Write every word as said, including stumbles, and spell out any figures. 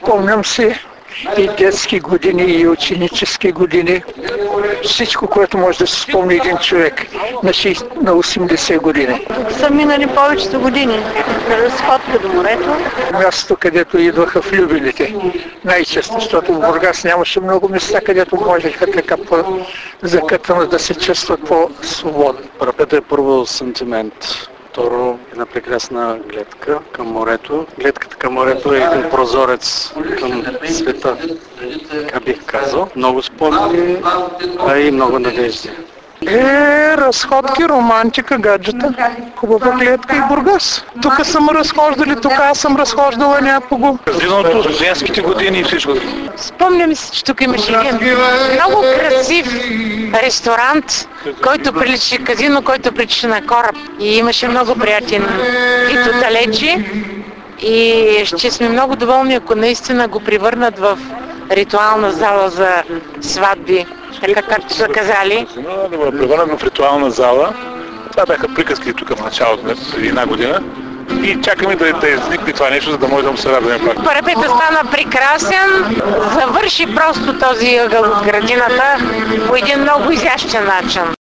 Спомням си и детски години, и ученически години. Всичко, което може да се спомни един човек на, шейсет, на осемдесет години. Са минали повечето години. Разходка до морето. Мястото, където идваха влюбените. Най-често, защото в Бургас нямаше много места, където можеха така по-закътано да се чувстват по-свободно. Парапетът е първо сантимент. Второ, една прекрасна гледка към морето. Гледката към морето е един прозорец към света, как бих казал. Много спомени, а и много надежди. Е, разходки, романтика, гаджета. Хубава гледка и Бургас. Тук съм разхождали, тук аз съм разхождала някого. Казиното, женските години и всичко. Спомням си, че тук имаше един много красив ресторант, който прилича казино, който прилича на кораб. И имаше много приятен вид от далече. И ще сме много доволни, ако наистина го превърнат в ритуална зала за сватби, така както са казали. Да го превърнат в ритуална зала. Това бяха приказки тук в началото, преди една година. И чакаме да, да изникне това нещо, за да може да му се радваме пак. Парапетът стана прекрасен, завърши просто този ъгъл от градината по един много изящен начин.